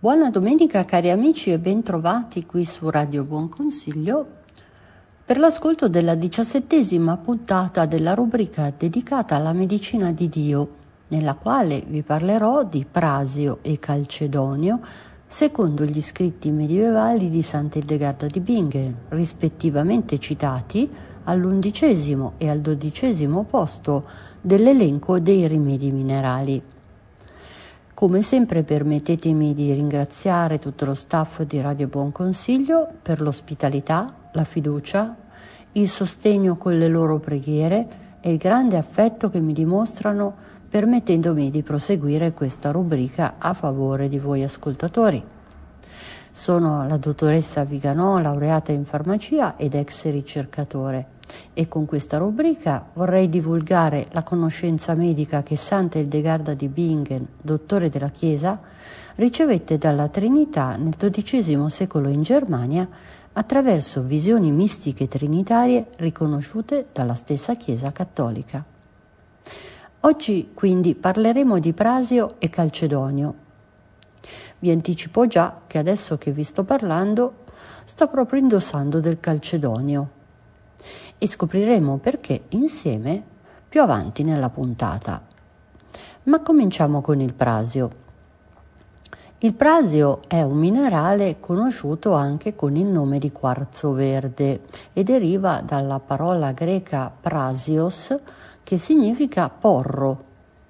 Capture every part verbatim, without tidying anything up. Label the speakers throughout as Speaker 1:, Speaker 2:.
Speaker 1: Buona domenica cari amici e bentrovati qui su Radio Buon Consiglio per l'ascolto della diciassettesima puntata della rubrica dedicata alla medicina di Dio, nella quale vi parlerò di Prasio e Calcedonio secondo gli scritti medievali di Sant'Ildegarda di Bingen, rispettivamente citati all'undicesimo e al dodicesimo posto dell'elenco dei rimedi minerali. Come sempre permettetemi di ringraziare tutto lo staff di Radio Buon Consiglio per l'ospitalità, la fiducia, il sostegno con le loro preghiere e il grande affetto che mi dimostrano permettendomi di proseguire questa rubrica a favore di voi ascoltatori. Sono la dottoressa Viganò, laureata in farmacia ed ex ricercatore, e con questa rubrica vorrei divulgare la conoscenza medica che Sant'Ildegarda di Bingen, dottore della Chiesa, ricevette dalla Trinità nel dodicesimo secolo in Germania attraverso visioni mistiche trinitarie riconosciute dalla stessa Chiesa cattolica. Oggi quindi parleremo di Prasio e Calcedonio. Vi anticipo già che adesso che vi sto parlando sto proprio indossando del calcedonio e scopriremo perché insieme più avanti nella puntata. Ma cominciamo con il Prasio. Il Prasio è un minerale conosciuto anche con il nome di quarzo verde e deriva dalla parola greca prasios, che significa porro.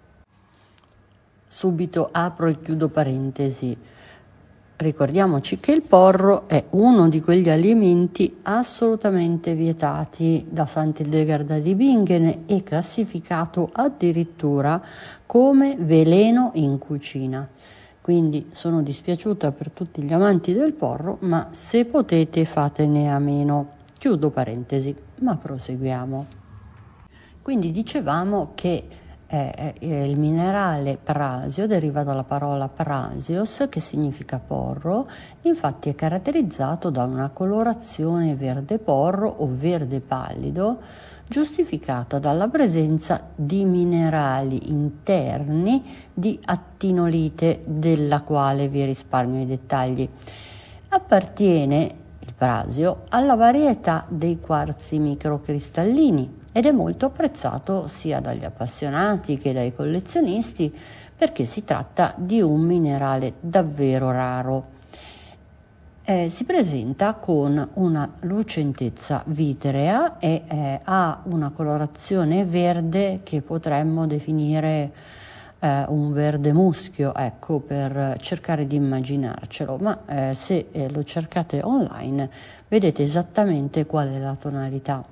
Speaker 1: Subito apro e chiudo parentesi. Ricordiamoci che il porro è uno di quegli alimenti assolutamente vietati da Sant'Ildegarda di Bingen e classificato addirittura come veleno in cucina. Quindi sono dispiaciuta per tutti gli amanti del porro, ma se potete fatene a meno. Chiudo parentesi, ma proseguiamo. Quindi dicevamo che Eh, eh, il minerale prasio deriva dalla parola prasios, che significa porro, infatti è caratterizzato da una colorazione verde porro o verde pallido, giustificata dalla presenza di minerali interni di attinolite, della quale vi risparmio i dettagli. Appartiene il prasio alla varietà dei quarzi microcristallini ed è molto apprezzato sia dagli appassionati che dai collezionisti perché si tratta di un minerale davvero raro. Eh, si presenta con una lucentezza vitrea e eh, ha una colorazione verde che potremmo definire eh, un verde muschio, ecco, per cercare di immaginarcelo, ma eh, se eh, lo cercate online vedete esattamente qual è la tonalità.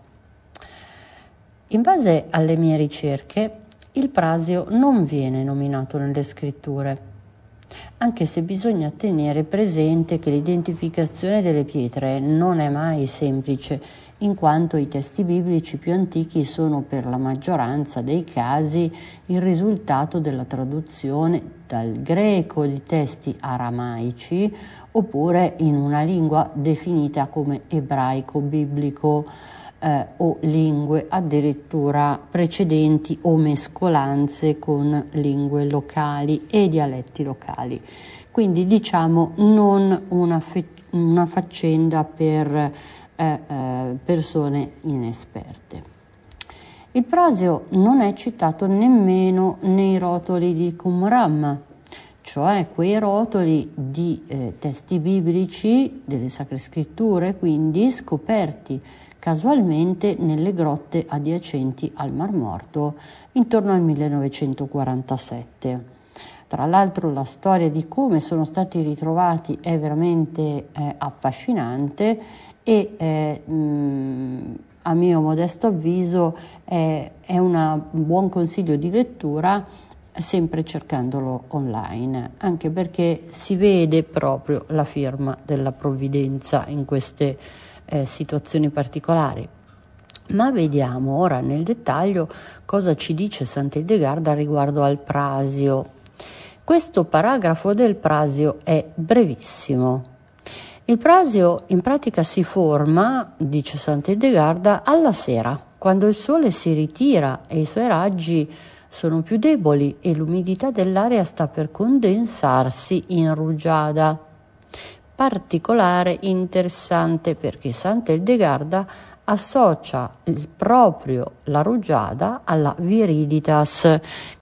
Speaker 1: In base alle mie ricerche, il prasio non viene nominato nelle scritture, anche se bisogna tenere presente che l'identificazione delle pietre non è mai semplice, in quanto i testi biblici più antichi sono per la maggioranza dei casi il risultato della traduzione dal greco di testi aramaici oppure in una lingua definita come ebraico biblico, Eh, o lingue addirittura precedenti o mescolanze con lingue locali e dialetti locali. Quindi diciamo non una, fe- una faccenda per eh, eh, persone inesperte. Il prasio non è citato nemmeno nei rotoli di Qumran, cioè quei rotoli di eh, testi biblici delle Sacre Scritture, quindi scoperti casualmente nelle grotte adiacenti al Mar Morto intorno al millenovecentoquarantasette. Tra l'altro la storia di come sono stati ritrovati è veramente eh, affascinante e eh, mh, a mio modesto avviso è, è un buon consiglio di lettura, sempre cercandolo online, anche perché si vede proprio la firma della provvidenza in queste Eh, situazioni particolari. Ma vediamo ora nel dettaglio cosa ci dice Sant'Ildegarda riguardo al prasio. Questo paragrafo del prasio è brevissimo. Il prasio in pratica si forma, dice Sant'Ildegarda, alla sera, quando il sole si ritira e i suoi raggi sono più deboli e l'umidità dell'aria sta per condensarsi in rugiada. Particolare interessante perché Sant'Eldegarda associa il, proprio la rugiada alla viriditas.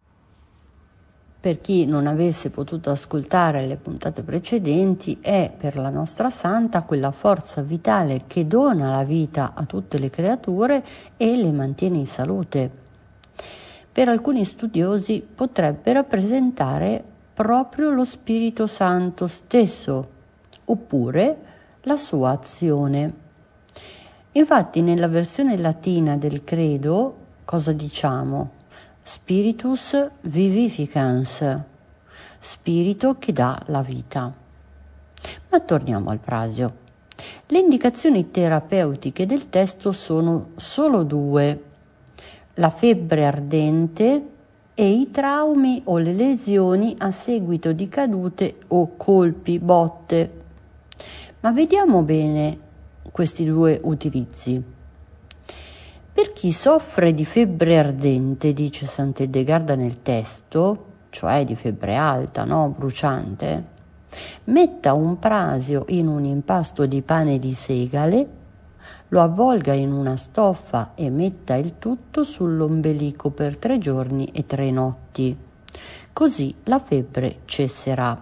Speaker 1: Per chi non avesse potuto ascoltare le puntate precedenti, è per la nostra santa quella forza vitale che dona la vita a tutte le creature e le mantiene in salute. Per alcuni studiosi potrebbe rappresentare proprio lo Spirito Santo stesso, oppure la sua azione. Infatti nella versione latina del credo cosa diciamo? Spiritus vivificans, spirito che dà la vita. Ma torniamo al prasio. Le indicazioni terapeutiche del testo sono solo due: la febbre ardente e i traumi o le lesioni a seguito di cadute o colpi, botte. Ma vediamo bene questi due utilizzi. Per chi soffre di febbre ardente, dice Sant'Eldegarda nel testo, cioè di febbre alta, no? Bruciante, metta un prasio in un impasto di pane di segale, lo avvolga in una stoffa e metta il tutto sull'ombelico per tre giorni e tre notti. Così la febbre cesserà.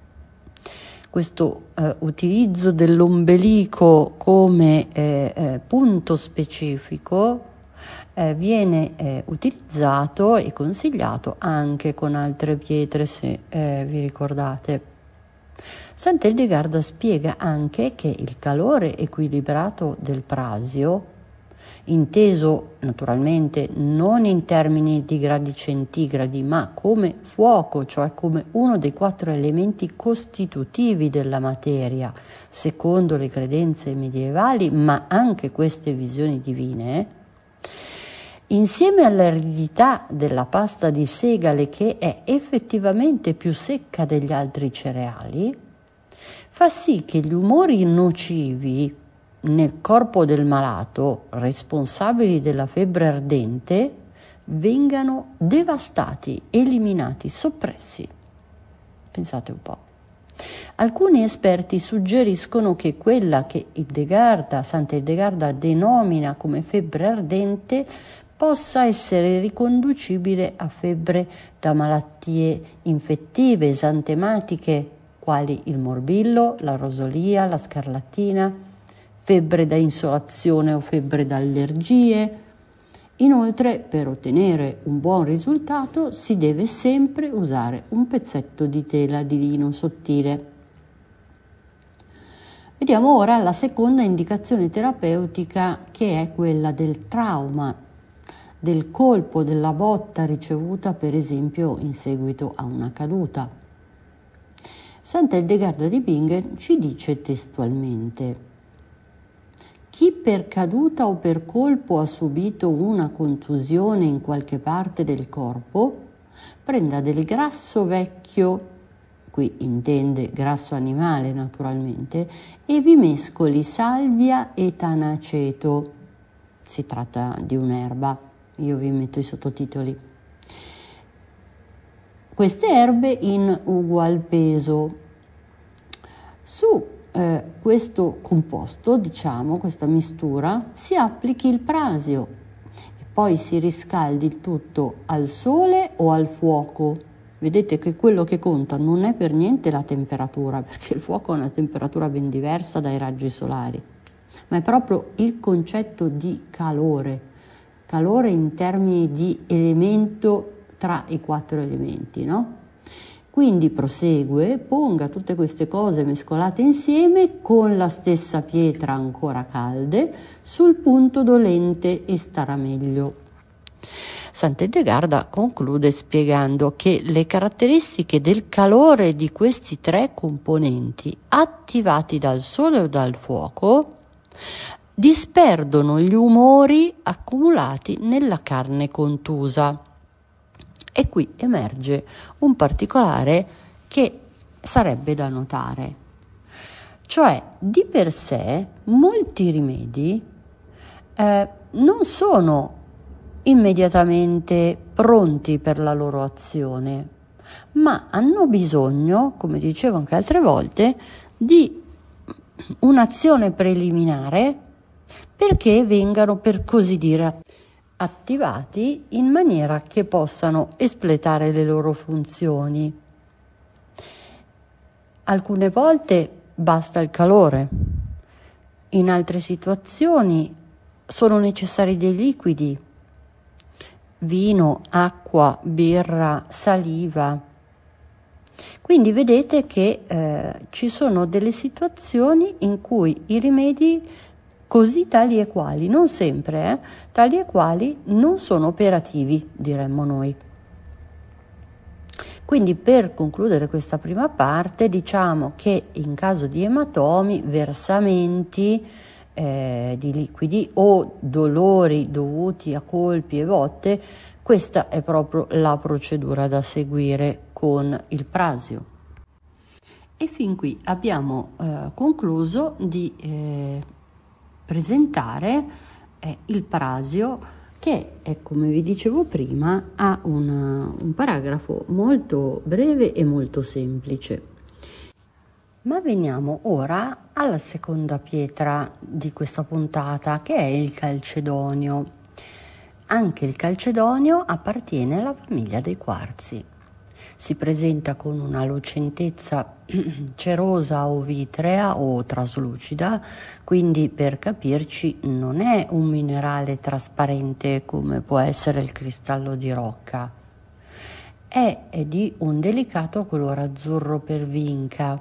Speaker 1: Questo eh, utilizzo dell'ombelico come eh, eh, punto specifico eh, viene eh, utilizzato e consigliato anche con altre pietre, se eh, vi ricordate. Sant'Eldegarda spiega anche che il calore equilibrato del prasio, inteso naturalmente non in termini di gradi centigradi, ma come fuoco, cioè come uno dei quattro elementi costitutivi della materia, secondo le credenze medievali, ma anche queste visioni divine, insieme all'aridità della pasta di segale, che è effettivamente più secca degli altri cereali, fa sì che gli umori nocivi nel corpo del malato, responsabili della febbre ardente, vengano devastati, eliminati, soppressi. Pensate un po'. Alcuni esperti suggeriscono che quella che Hildegarda, Sant'Eldegarda denomina come febbre ardente possa essere riconducibile a febbre da malattie infettive esantematiche, quali il morbillo, la rosolia, la scarlattina, febbre da insolazione o febbre da allergie. Inoltre, per ottenere un buon risultato si deve sempre usare un pezzetto di tela di lino sottile. Vediamo ora la seconda indicazione terapeutica, che è quella del trauma, del colpo, della botta ricevuta per esempio in seguito a una caduta. Sant'Eldegarda di Bingen ci dice testualmente: chi per caduta o per colpo ha subito una contusione in qualche parte del corpo, prenda del grasso vecchio, qui intende grasso animale naturalmente, e vi mescoli salvia e tanaceto. Si tratta di un'erba, io vi metto i sottotitoli. Queste erbe in ugual peso. Su Eh, questo composto, diciamo, questa mistura, si applichi il prasio e poi si riscaldi il tutto al sole o al fuoco. Vedete che quello che conta non è per niente la temperatura, perché il fuoco ha una temperatura ben diversa dai raggi solari, ma è proprio il concetto di calore, calore in termini di elemento tra i quattro elementi, no? Quindi prosegue, ponga tutte queste cose mescolate insieme con la stessa pietra ancora calde sul punto dolente e starà meglio. Sant'Eldegarda conclude spiegando che le caratteristiche del calore di questi tre componenti attivati dal sole o dal fuoco disperdono gli umori accumulati nella carne contusa. E qui emerge un particolare che sarebbe da notare, cioè di per sé molti rimedi eh, non sono immediatamente pronti per la loro azione, ma hanno bisogno, come dicevo anche altre volte, di un'azione preliminare perché vengano, per così dire, attivati in maniera che possano espletare le loro funzioni. Alcune volte basta il calore, in altre situazioni sono necessari dei liquidi, vino, acqua, birra, saliva. Quindi vedete che eh, ci sono delle situazioni in cui i rimedi così tali e quali, non sempre, eh, tali e quali non sono operativi, diremmo noi. Quindi per concludere questa prima parte diciamo che in caso di ematomi, versamenti eh, di liquidi o dolori dovuti a colpi e botte, questa è proprio la procedura da seguire con il prasio. E fin qui abbiamo eh, concluso di eh, presentare eh, il prasio, che è, come vi dicevo prima, ha una, un paragrafo molto breve e molto semplice. Ma veniamo ora alla seconda pietra di questa puntata, che è il calcedonio. Anche il calcedonio appartiene alla famiglia dei quarzi. Si presenta con una lucentezza cerosa o vitrea o traslucida, quindi per capirci non è un minerale trasparente come può essere il cristallo di rocca. È, è di un delicato colore azzurro per vinca,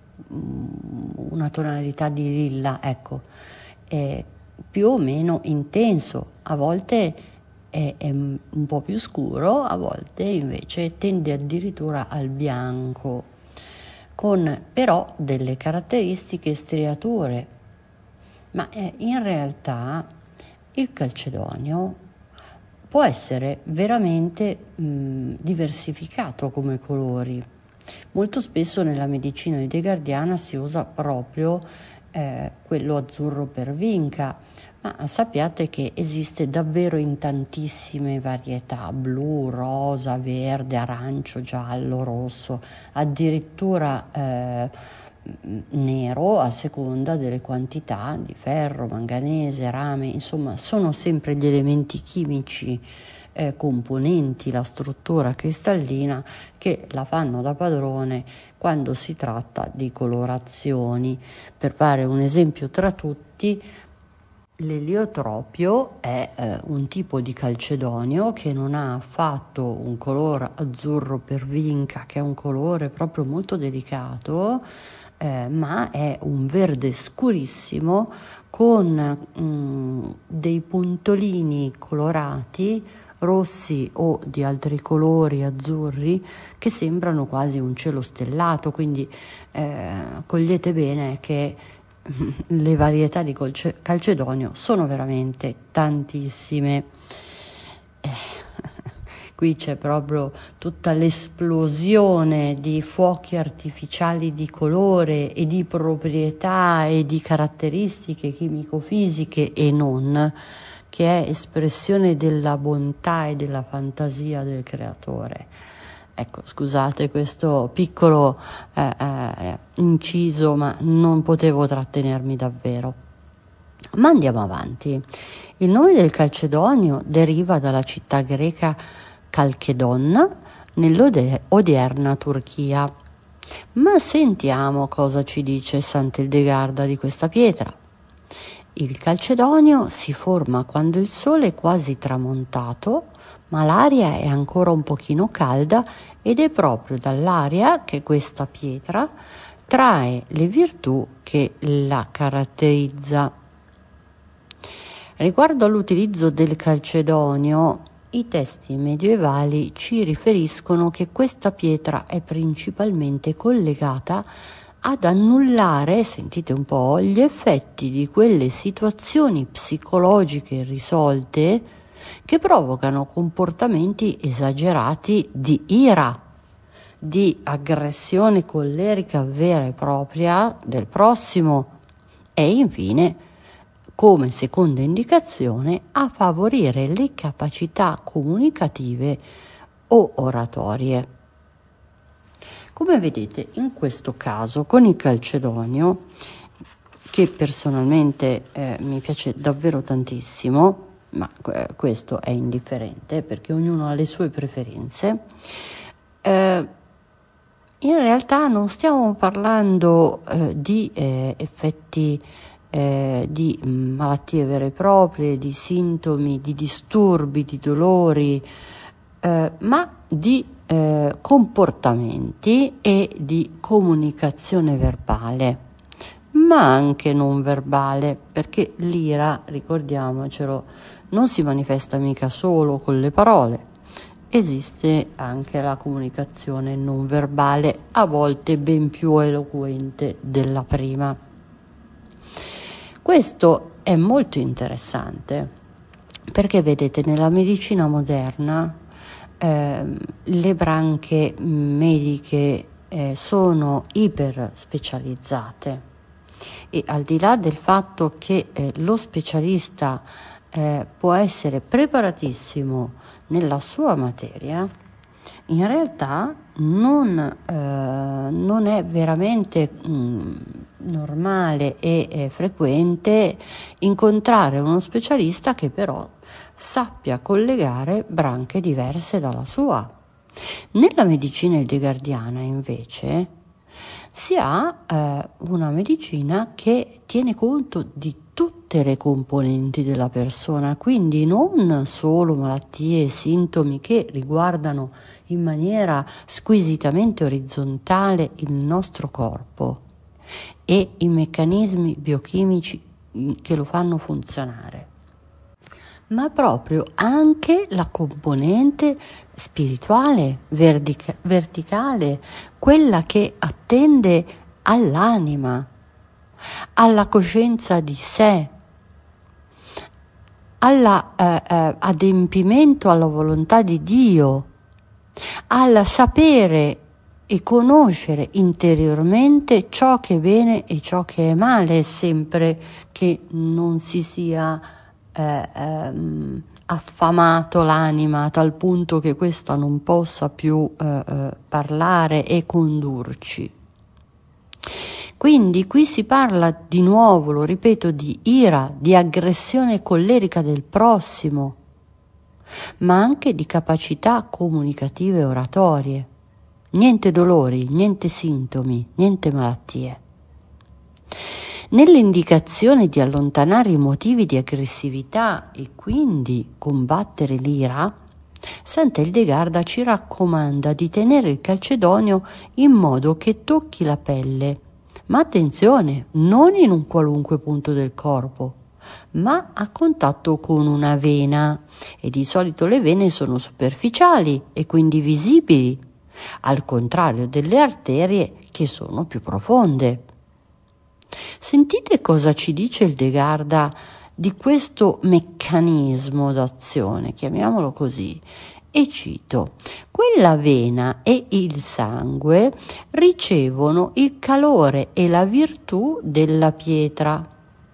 Speaker 1: una tonalità di lilla, ecco, è più o meno intenso, a volte è, è un po' più scuro, a volte invece tende addirittura al bianco, con però delle caratteristiche striature. Ma eh, in realtà il calcedonio può essere veramente mh, diversificato come colori. Molto spesso nella medicina heideggeriana si usa proprio eh, quello azzurro per vinca, ma sappiate che esiste davvero in tantissime varietà: blu, rosa, verde, arancio, giallo, rosso, addirittura eh, nero a seconda delle quantità di ferro, manganese, rame, insomma sono sempre gli elementi chimici eh, componenti la struttura cristallina che la fanno da padrone quando si tratta di colorazioni. Per fare un esempio tra tutti, l'eliotropio è eh, un tipo di calcedonio che non ha affatto un colore azzurro per vinca, che è un colore proprio molto delicato, eh, ma è un verde scurissimo con mm, dei puntolini colorati rossi o di altri colori azzurri che sembrano quasi un cielo stellato. Quindi eh, cogliete bene che le varietà di calcedonio sono veramente tantissime. Eh, qui c'è proprio tutta l'esplosione di fuochi artificiali di colore e di proprietà e di caratteristiche chimico-fisiche e non, che è espressione della bontà e della fantasia del creatore. Ecco, scusate questo piccolo eh, eh, inciso, ma non potevo trattenermi davvero. Ma andiamo avanti. Il nome del calcedonio deriva dalla città greca Calchedon, nell'odierna Turchia. Ma sentiamo cosa ci dice Sant'Ildegarda di questa pietra. Il calcedonio si forma quando il sole è quasi tramontato, ma l'aria è ancora un pochino calda, ed è proprio dall'aria che questa pietra trae le virtù che la caratterizza. Riguardo all'utilizzo del calcedonio, i testi medievali ci riferiscono che questa pietra è principalmente collegata ad annullare, sentite un po', gli effetti di quelle situazioni psicologiche irrisolte che provocano comportamenti esagerati di ira, di aggressione collerica vera e propria del prossimo e infine come seconda indicazione a favorire le capacità comunicative o oratorie. Come vedete, in questo caso con il calcedonio, che personalmente eh, mi piace davvero tantissimo, ma eh, questo è indifferente perché ognuno ha le sue preferenze, eh, in realtà non stiamo parlando eh, di eh, effetti eh, di malattie vere e proprie, di sintomi, di disturbi, di dolori, eh, ma di eh, comportamenti e di comunicazione verbale, ma anche non verbale, perché l'ira, ricordiamocelo, non si manifesta mica solo con le parole. Esiste anche la comunicazione non verbale, a volte ben più eloquente della prima. Questo è molto interessante perché vedete, nella medicina moderna eh, le branche mediche eh, sono iper specializzate, e al di là del fatto che eh, lo specialista eh, può essere preparatissimo nella sua materia, in realtà non, eh, non è veramente mh, normale e eh, frequente incontrare uno specialista che però sappia collegare branche diverse dalla sua. Nella medicina hildegardiana invece si ha eh, una medicina che tiene conto di tutte le componenti della persona, quindi non solo malattie e sintomi che riguardano in maniera squisitamente orizzontale il nostro corpo e i meccanismi biochimici che lo fanno funzionare, ma proprio anche la componente spirituale, vertica- verticale, quella che attende all'anima, alla coscienza di sé, all'adempimento eh, eh, alla volontà di Dio, al sapere e conoscere interiormente ciò che è bene e ciò che è male, sempre che non si sia eh, ehm, affamato l'anima a tal punto che questa non possa più eh, eh, parlare e condurci. Quindi qui si parla di nuovo, lo ripeto, di ira, di aggressione collerica del prossimo, ma anche di capacità comunicative e oratorie. Niente dolori, niente sintomi, niente malattie. Nell'indicazione di allontanare i motivi di aggressività e quindi combattere l'ira, Santa Hildegarda ci raccomanda di tenere il calcedonio in modo che tocchi la pelle, ma attenzione, non in un qualunque punto del corpo, ma a contatto con una vena, e di solito le vene sono superficiali e quindi visibili, al contrario delle arterie che sono più profonde. Sentite cosa ci dice Hildegarda di questo meccanismo d'azione, chiamiamolo così, e cito: quella vena e il sangue ricevono il calore e la virtù della pietra.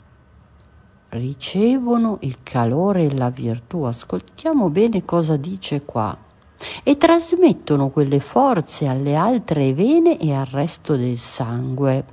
Speaker 1: Ricevono il calore e la virtù, ascoltiamo bene cosa dice qua, e trasmettono quelle forze alle altre vene e al resto del sangue.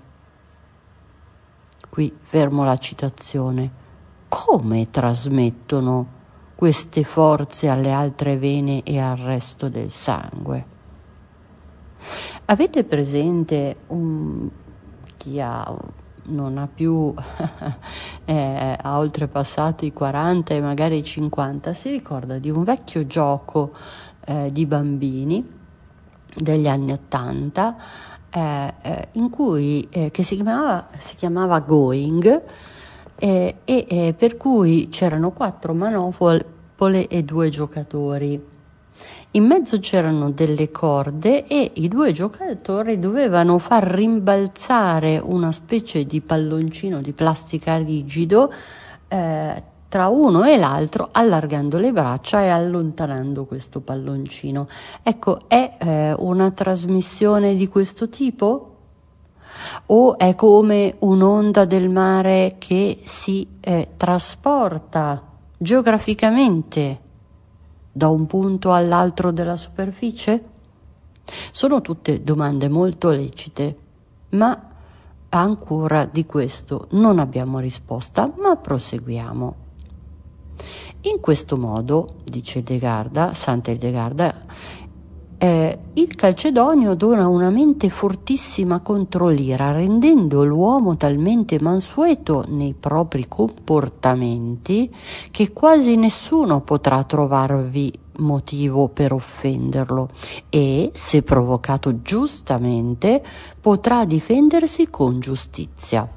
Speaker 1: Qui fermo la citazione. Come trasmettono queste forze alle altre vene e al resto del sangue? Avete presente un, chi ha, non ha più eh, ha oltrepassato i quaranta e magari i cinquanta, si ricorda di un vecchio gioco eh, di bambini degli anni ottanta eh, eh, in cui eh, che si chiamava, si chiamava Going eh, e eh, per cui c'erano quattro manopole e due giocatori. In mezzo c'erano delle corde e i due giocatori dovevano far rimbalzare una specie di palloncino di plastica rigido eh, tra uno e l'altro, allargando le braccia e allontanando questo palloncino. Ecco, è eh, una trasmissione di questo tipo? o è come un'onda del mare che si eh, trasporta geograficamente da un punto all'altro della superficie? Sono tutte domande molto lecite, ma ancora di questo non abbiamo risposta, ma proseguiamo. In questo modo, dice Hildegarda, Santa Hildegarda, eh, il calcedonio dona una mente fortissima contro l'ira, rendendo l'uomo talmente mansueto nei propri comportamenti che quasi nessuno potrà trovarvi motivo per offenderlo e, se provocato giustamente, potrà difendersi con giustizia.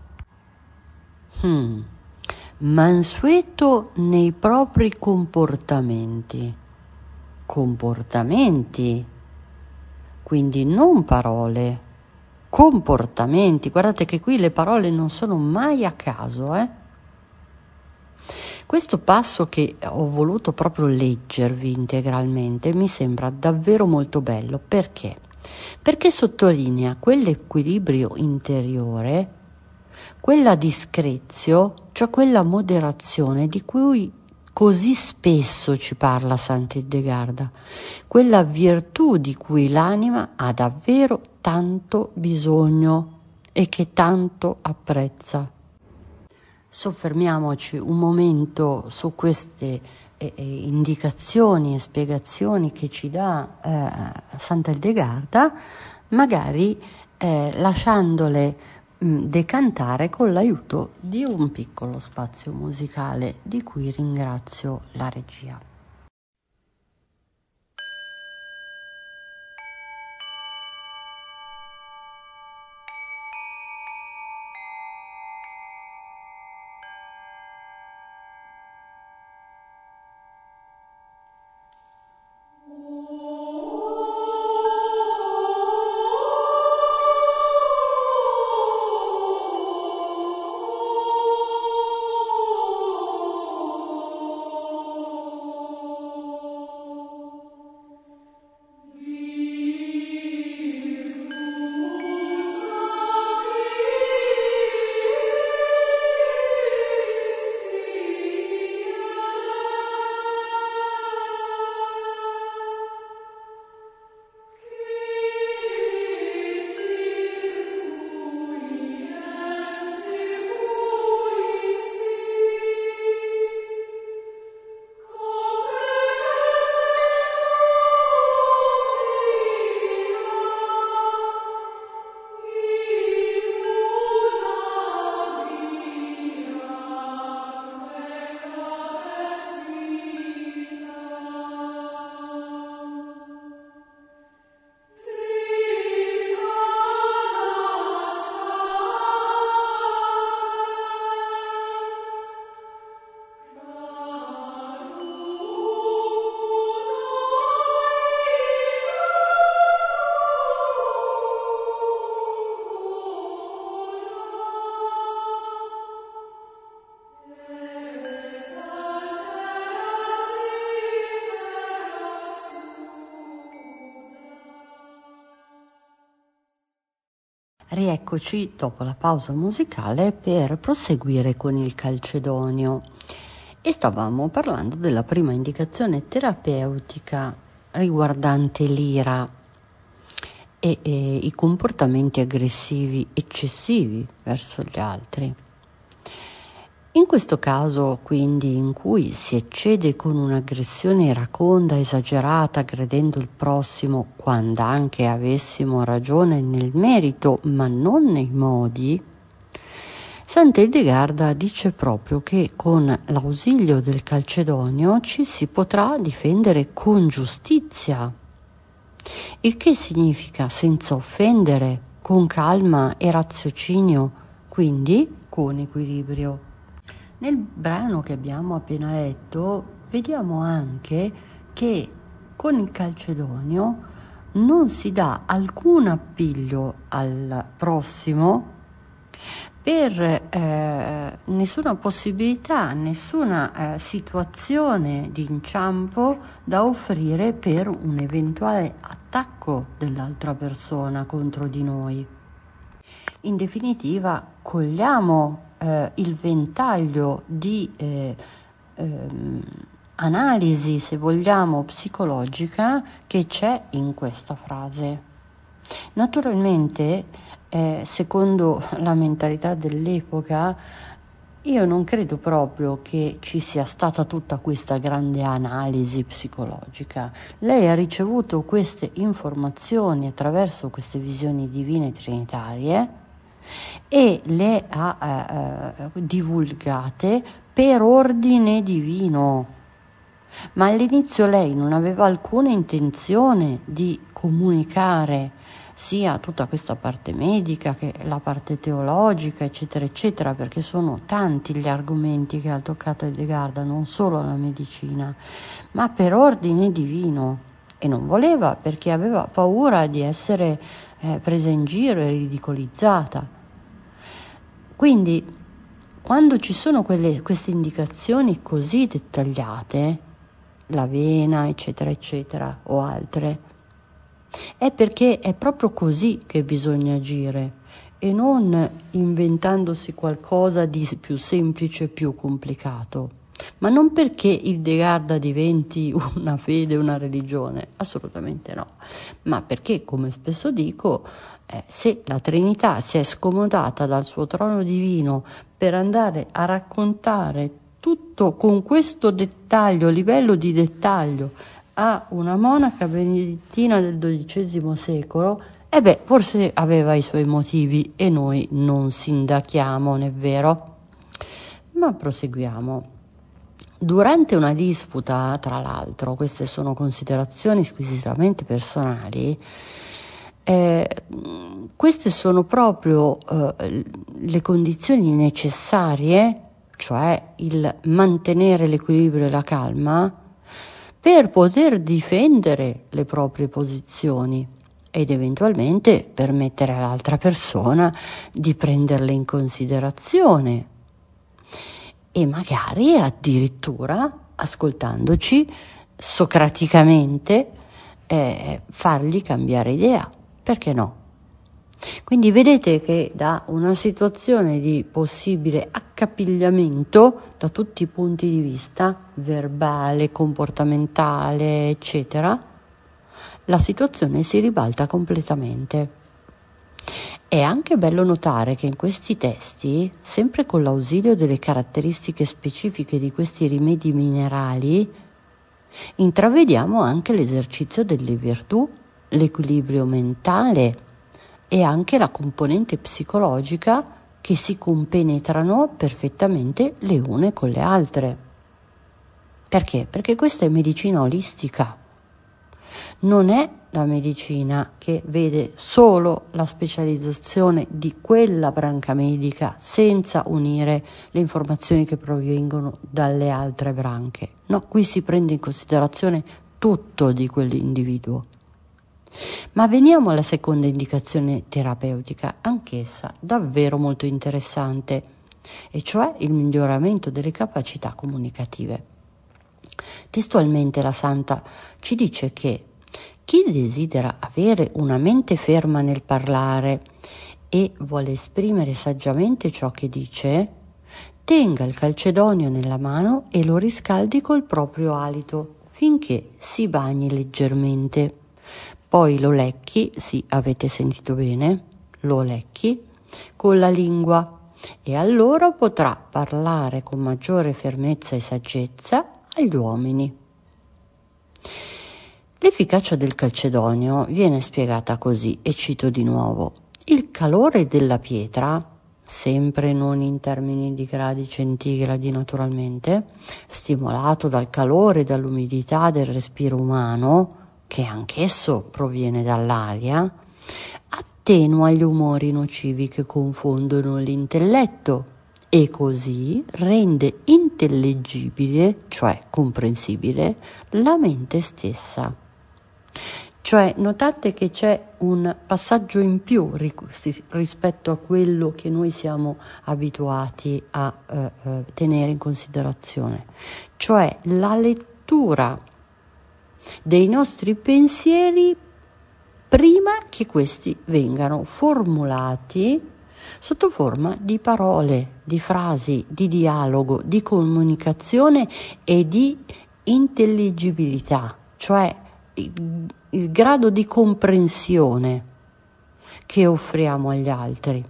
Speaker 1: Hmm. Mansueto nei propri comportamenti. Comportamenti, quindi non parole, comportamenti. Guardate che qui le parole non sono mai a caso, eh? Questo passo che ho voluto proprio leggervi integralmente mi sembra davvero molto bello. Perché? Perché sottolinea quell'equilibrio interiore, quella discrezio, cioè quella moderazione di cui così spesso ci parla Santa Hildegarda, quella virtù di cui l'anima ha davvero tanto bisogno e che tanto apprezza. Soffermiamoci un momento su queste eh, indicazioni e spiegazioni che ci dà eh, Santa Hildegarda, magari eh, lasciandole mh, decantare con l'aiuto di un piccolo spazio musicale di cui ringrazio la regia. Rieccoci dopo la pausa musicale per proseguire con il calcedonio e stavamo parlando della prima indicazione terapeutica riguardante l'ira e, e i comportamenti aggressivi eccessivi verso gli altri. In questo caso, quindi, in cui si eccede con un'aggressione iraconda, esagerata, aggredendo il prossimo, quando anche avessimo ragione nel merito, ma non nei modi, Santa Hildegarda dice proprio che con l'ausilio del calcedonio ci si potrà difendere con giustizia, il che significa senza offendere, con calma e raziocinio, quindi con equilibrio. Nel brano che abbiamo appena letto vediamo anche che con il calcedonio non si dà alcun appiglio al prossimo per eh, nessuna possibilità, nessuna eh, situazione di inciampo da offrire per un eventuale attacco dell'altra persona contro di noi. In definitiva, cogliamo eh, il ventaglio di eh, ehm, analisi, se vogliamo, psicologica che c'è in questa frase. Naturalmente, eh, secondo la mentalità dell'epoca, io non credo proprio che ci sia stata tutta questa grande analisi psicologica. Lei ha ricevuto queste informazioni attraverso queste visioni divine trinitarie e le ha eh, divulgate per ordine divino. Ma all'inizio lei non aveva alcuna intenzione di comunicare sia tutta questa parte medica che la parte teologica, eccetera, eccetera, perché sono tanti gli argomenti che ha toccato Edgarda, non solo la medicina, ma per ordine divino. E non voleva, perché aveva paura di essere eh, presa in giro e ridicolizzata. Quindi, quando ci sono quelle, queste indicazioni così dettagliate, la vena, eccetera, eccetera, o altre, è perché è proprio così che bisogna agire e non inventandosi qualcosa di più semplice, più complicato. Ma non perché il Degarda diventi una fede, una religione, assolutamente no, ma perché, come spesso dico, eh, se la Trinità si è scomodata dal suo trono divino per andare a raccontare tutto con questo dettaglio, livello di dettaglio, a una monaca benedettina del dodicesimo secolo, e beh, forse aveva i suoi motivi e noi non sindachiamo, non è vero? Ma proseguiamo. Durante una disputa, tra l'altro, queste sono considerazioni squisitamente personali, eh, queste sono proprio eh, le condizioni necessarie, cioè il mantenere l'equilibrio e la calma, per poter difendere le proprie posizioni ed eventualmente permettere all'altra persona di prenderle in considerazione e magari addirittura, ascoltandoci socraticamente, eh, fargli cambiare idea, perché no? Quindi vedete che da una situazione di possibile accapigliamento da tutti i punti di vista, verbale, comportamentale, eccetera, la situazione si ribalta completamente. È anche bello notare che in questi testi, sempre con l'ausilio delle caratteristiche specifiche di questi rimedi minerali, intravediamo anche l'esercizio delle virtù, l'equilibrio mentale e anche la componente psicologica che si compenetrano perfettamente le une con le altre. Perché? Perché questa è medicina olistica. Non è la medicina che vede solo la specializzazione di quella branca medica senza unire le informazioni che provengono dalle altre branche. No, qui si prende in considerazione tutto di quell'individuo. Ma veniamo alla seconda indicazione terapeutica, anch'essa davvero molto interessante, e cioè il miglioramento delle capacità comunicative. Testualmente la Santa ci dice che chi desidera avere una mente ferma nel parlare e vuole esprimere saggiamente ciò che dice, tenga il calcedonio nella mano e lo riscaldi col proprio alito finché si bagni leggermente. Poi lo lecchi, sì, avete sentito bene, lo lecchi con la lingua e allora potrà parlare con maggiore fermezza e saggezza agli uomini. L'efficacia del calcedonio viene spiegata così, e cito di nuovo: il calore della pietra, sempre non in termini di gradi centigradi naturalmente, stimolato dal calore e dall'umidità del respiro umano, che anch'esso proviene dall'aria, attenua gli umori nocivi che confondono l'intelletto e così rende intellegibile, cioè comprensibile, la mente stessa. Cioè, notate che c'è un passaggio in più rispetto a quello che noi siamo abituati a eh, eh, tenere in considerazione, cioè la lettura dei nostri pensieri prima che questi vengano formulati sotto forma di parole, di frasi, di dialogo, di comunicazione e di intelligibilità, cioè il, il grado di comprensione che offriamo agli altri.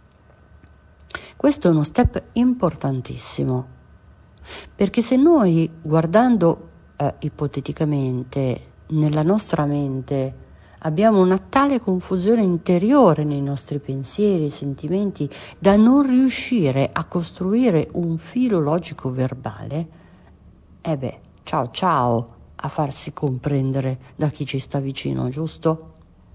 Speaker 1: Questo è uno step importantissimo, perché se noi, guardando eh, ipoteticamente nella nostra mente, abbiamo una tale confusione interiore nei nostri pensieri e sentimenti da non riuscire a costruire un filo logico verbale, eh beh, ciao ciao a farsi comprendere da chi ci sta vicino, giusto?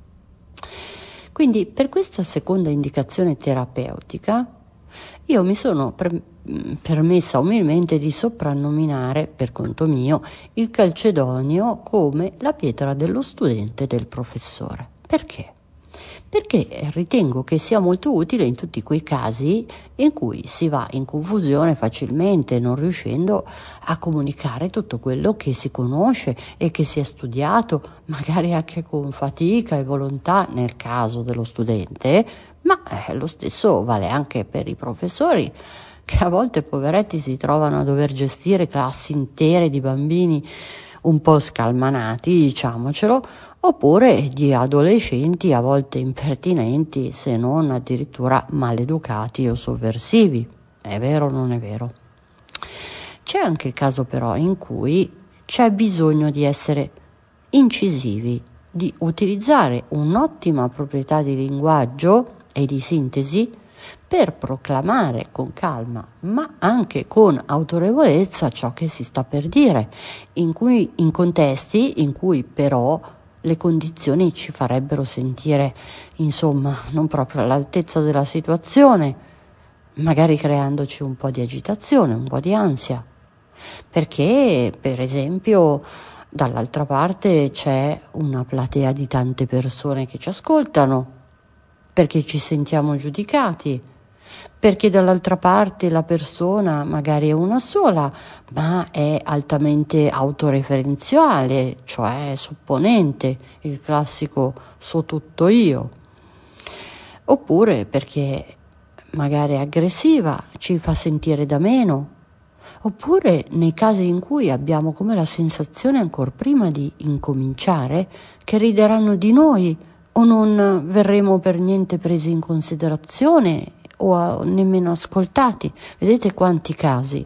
Speaker 1: Quindi per questa seconda indicazione terapeutica io mi sono pre- permessa umilmente di soprannominare, per conto mio, il calcedonio come la pietra dello studente e del professore. Perché? Perché ritengo che sia molto utile in tutti quei casi in cui si va in confusione facilmente, non riuscendo a comunicare tutto quello che si conosce e che si è studiato, magari anche con fatica e volontà nel caso dello studente, ma eh, lo stesso vale anche per i professori, che a volte, poveretti, si trovano a dover gestire classi intere di bambini un po' scalmanati, diciamocelo, oppure di adolescenti a volte impertinenti, se non addirittura maleducati o sovversivi. È vero o non è vero? C'è anche il caso però in cui c'è bisogno di essere incisivi, di utilizzare un'ottima proprietà di linguaggio e di sintesi per proclamare con calma, ma anche con autorevolezza, ciò che si sta per dire, in cui, in contesti in cui però le condizioni ci farebbero sentire, insomma, non proprio all'altezza della situazione, magari creandoci un po' di agitazione, un po' di ansia, perché, per esempio, dall'altra parte c'è una platea di tante persone che ci ascoltano, perché ci sentiamo giudicati, perché dall'altra parte la persona magari è una sola, ma è altamente autoreferenziale, cioè supponente, il classico so tutto io, oppure perché magari è aggressiva, ci fa sentire da meno, oppure nei casi in cui abbiamo come la sensazione, ancor prima di incominciare, che rideranno di noi o non verremo per niente presi in considerazione o nemmeno ascoltati. Vedete quanti casi.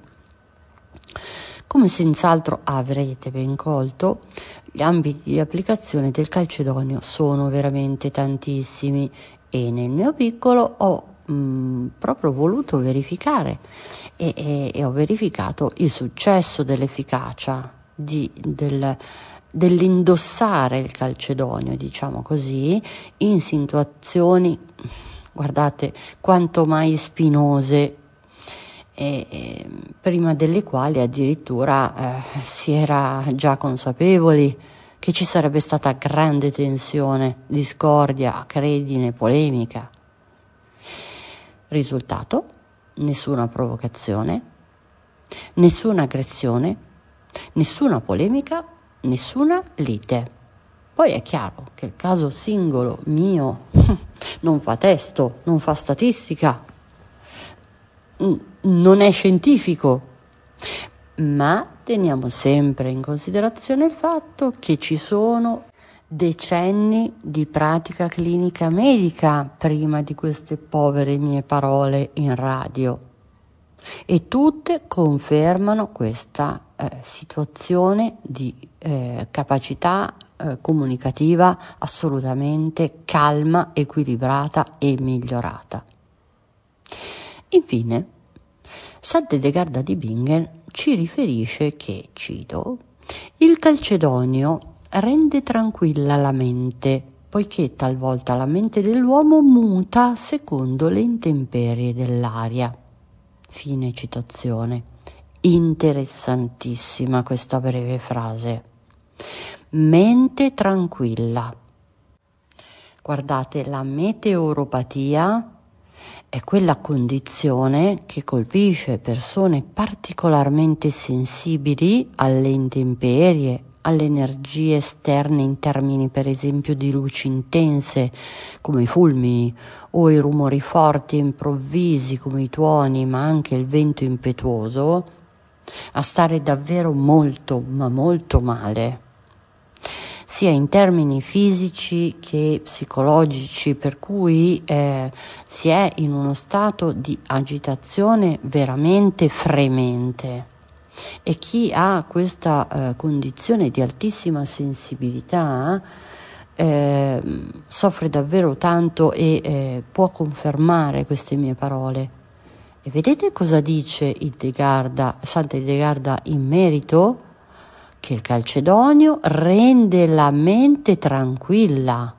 Speaker 1: Come senz'altro avrete ben colto, gli ambiti di applicazione del calcedonio sono veramente tantissimi e nel mio piccolo ho mh, proprio voluto verificare e, e, e ho verificato il successo dell'efficacia di, del dell'indossare il calcedonio, diciamo così, in situazioni, guardate, quanto mai spinose, e, e, prima delle quali addirittura eh, si era già consapevoli che ci sarebbe stata grande tensione, discordia, acredine, polemica. Risultato? Nessuna provocazione, nessuna aggressione, nessuna polemica, nessuna lite. Poi è chiaro che il caso singolo mio non fa testo, non fa statistica, non è scientifico, ma teniamo sempre in considerazione il fatto che ci sono decenni di pratica clinica medica prima di queste povere mie parole in radio, e tutte confermano questa eh, situazione di eh, capacità eh, comunicativa assolutamente calma, equilibrata e migliorata. Infine, Sant'Edegarda di Bingen ci riferisce che, cito, il calcedonio rende tranquilla la mente, poiché talvolta la mente dell'uomo muta secondo le intemperie dell'aria. Fine citazione. Interessantissima questa breve frase. Mente tranquilla. Guardate, la meteoropatia è quella condizione che colpisce persone particolarmente sensibili alle intemperie, alle energie esterne in termini per esempio di luci intense come i fulmini o i rumori forti e improvvisi come i tuoni, ma anche il vento impetuoso, a stare davvero molto ma molto male, sia in termini fisici che psicologici, per cui eh, si è in uno stato di agitazione veramente fremente. E chi ha questa eh, condizione di altissima sensibilità eh, soffre davvero tanto e eh, può confermare queste mie parole. E vedete cosa dice Hildegarda, Santa Hildegarda in merito? Che il calcedonio rende la mente tranquilla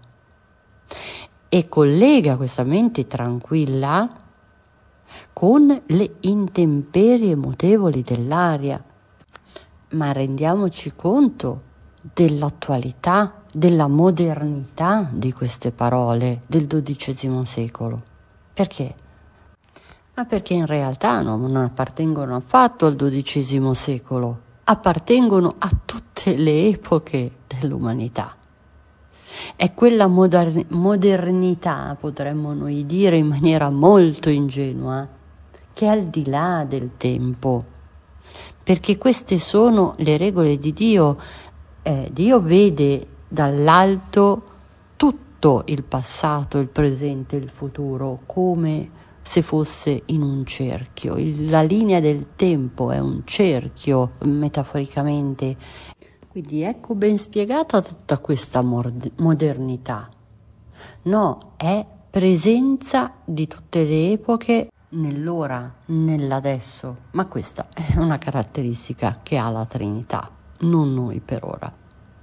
Speaker 1: e collega questa mente tranquilla con le intemperie mutevoli dell'aria. Ma rendiamoci conto dell'attualità, della modernità di queste parole del dodicesimo secolo. Perché? Ma perché in realtà non appartengono affatto al dodicesimo secolo, appartengono a tutte le epoche dell'umanità. È quella moder- modernità, potremmo noi dire in maniera molto ingenua, che è al di là del tempo, perché queste sono le regole di Dio. Eh, Dio vede dall'alto tutto il passato, il presente e il futuro come se fosse in un cerchio. Il, la linea del tempo è un cerchio, metaforicamente. Quindi ecco ben spiegata tutta questa mord- modernità. No, è presenza di tutte le epoche nell'ora, nell'adesso, ma questa è una caratteristica che ha la Trinità, non noi per ora.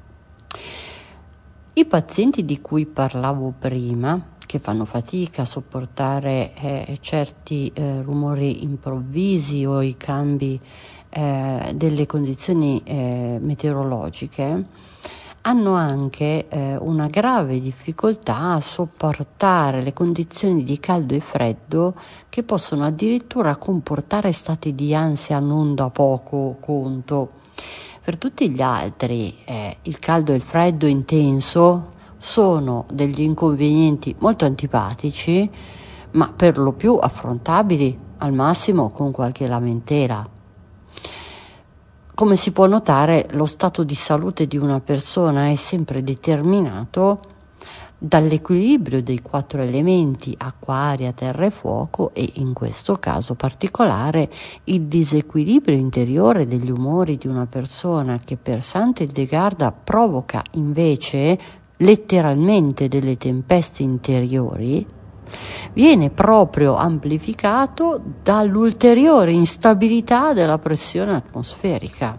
Speaker 1: I pazienti di cui parlavo prima, che fanno fatica a sopportare eh, certi eh, rumori improvvisi o i cambi eh, delle condizioni eh, meteorologiche, hanno anche eh, una grave difficoltà a sopportare le condizioni di caldo e freddo che possono addirittura comportare stati di ansia non da poco conto. Per tutti gli altri eh, il caldo e il freddo intenso sono degli inconvenienti molto antipatici, ma per lo più affrontabili al massimo con qualche lamentela. Come si può notare, lo stato di salute di una persona è sempre determinato dall'equilibrio dei quattro elementi acqua, aria, terra e fuoco, e in questo caso particolare il disequilibrio interiore degli umori di una persona, che per Santa Hildegarda provoca invece letteralmente delle tempeste interiori, viene proprio amplificato dall'ulteriore instabilità della pressione atmosferica.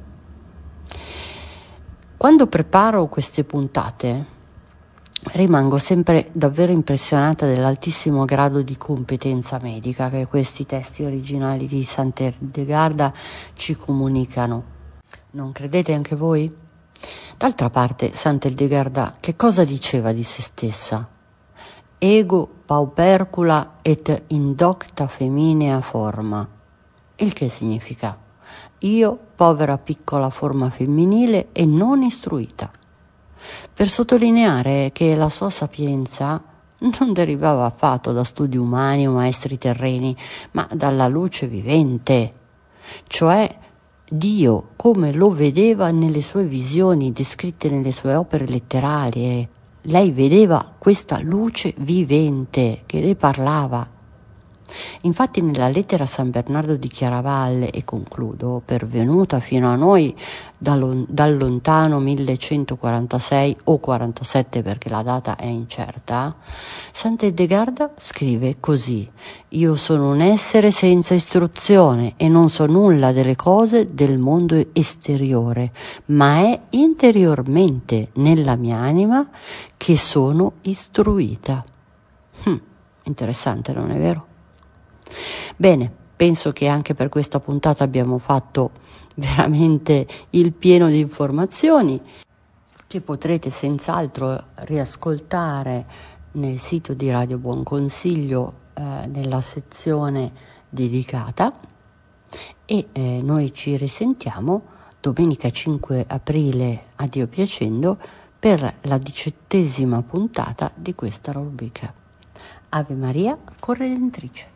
Speaker 1: Quando preparo queste puntate rimango sempre davvero impressionata dell'altissimo grado di competenza medica che questi testi originali di Santa Hildegarda ci comunicano. Non credete anche voi? D'altra parte, Santa Hildegarda che cosa diceva di se stessa? Ego paupercula et indocta feminea forma, il che significa io, povera piccola forma femminile e non istruita, per sottolineare che la sua sapienza non derivava affatto da studi umani o maestri terreni, ma dalla luce vivente, cioè Dio come lo vedeva nelle sue visioni descritte nelle sue opere letterarie. Lei vedeva questa luce vivente che le parlava. Infatti nella lettera a San Bernardo di Chiaravalle, e concludo, pervenuta fino a noi dal, dal lontano millecentoquarantasei o quarantasette perché la data è incerta, Santa Hildegarda scrive così: io sono un essere senza istruzione e non so nulla delle cose del mondo esteriore, ma è interiormente nella mia anima che sono istruita. Hm, interessante, non è vero? Bene, penso che anche per questa puntata abbiamo fatto veramente il pieno di informazioni che potrete senz'altro riascoltare nel sito di Radio Buon Consiglio eh, nella sezione dedicata, e eh, noi ci risentiamo domenica cinque aprile, a Dio piacendo, per la diciottesima puntata di questa rubrica. Ave Maria, Corredentrice.